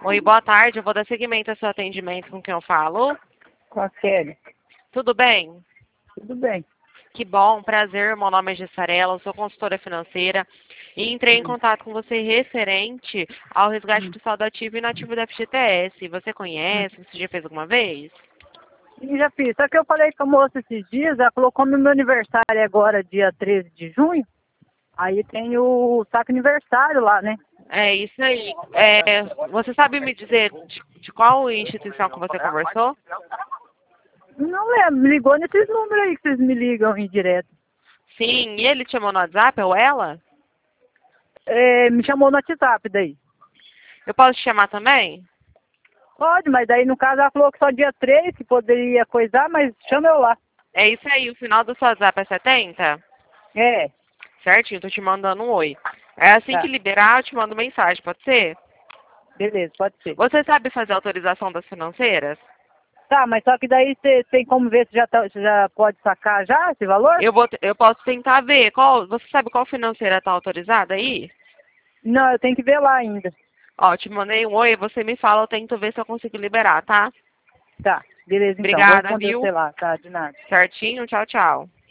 Oi, boa tarde. Eu vou dar seguimento ao seu atendimento com quem eu falo. Com a Kelly. Tudo bem? Tudo bem. Que bom, prazer. Meu nome é Gessarela, eu sou consultora financeira e entrei em contato com você referente ao resgate do saldo ativo e inativo da FGTS. Você conhece? Você já fez alguma vez? E já fiz. Só que eu falei com a moça esses dias, ela falou como meu aniversário é agora, dia 13 de junho, aí tem o saque aniversário lá, né? É isso aí. Você sabe me dizer de qual instituição que você conversou? Não lembro, me ligou nesses números aí que vocês me ligam em direto. Sim, e ele te chamou no WhatsApp ou ela? Me chamou no WhatsApp daí. Eu posso te chamar também? Pode, mas daí no caso ela falou que só dia 3 que poderia coisar, mas chama eu lá. É isso aí, o final do seu WhatsApp é 70? É, Certinho, tô te mandando um oi. É assim que tá. liberar, eu te mando mensagem, pode ser? Beleza, pode ser. Você sabe fazer a autorização das financeiras? Tá, mas só que daí você tem como ver se já pode sacar já esse valor? Eu posso tentar ver. Você sabe qual financeira está autorizada aí? Não, eu tenho que ver lá ainda. Ó, te mandei um oi, você me fala, eu tento ver se eu consigo liberar, tá? Tá, beleza então. Vou Obrigada, responder viu? você lá, tá? De nada. Certinho, tchau, tchau.